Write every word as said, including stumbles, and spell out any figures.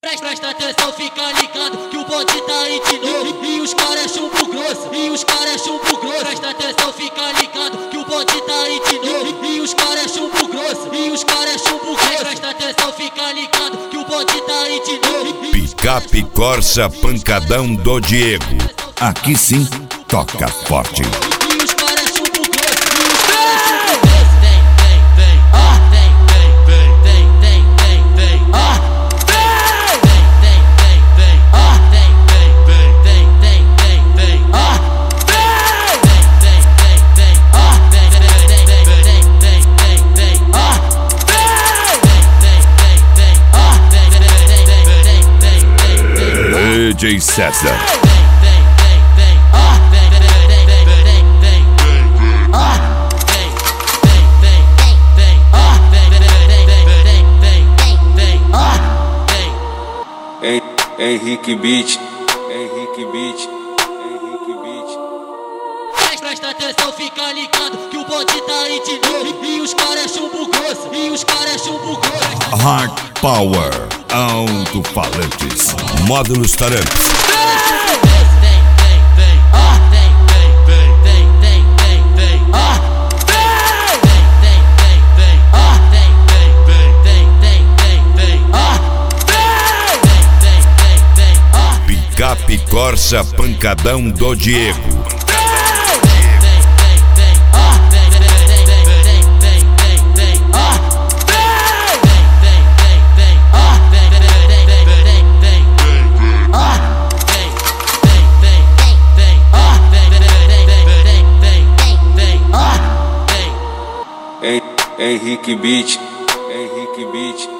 Presta, presta atenção, fica ligado que o bonde tá aí de novo. E, e os caras é chumbo grosso, e os caras é chumbo grosso. Presta atenção, fica ligado que o bonde tá aí de novo. E, e os caras é chumbo grosso, e os caras é chumbo grosso. Presta atenção, fica ligado que o bonde tá aí de novo. Picape Corsa Pancadão do Diego. Aqui sim, toca forte. D J César. Henrique Beat, Henrique Beat, Henrique Beat. Presta atenção, fica ligado que o bonde tá aí de novo. E os caras é chumbo grosso, e os caras é chumbo grosso. Hard Power, alto-falantes, módulos tarantes. Picape Corsa Pancadão do Diego. Henrique Beat, Henrique Beat.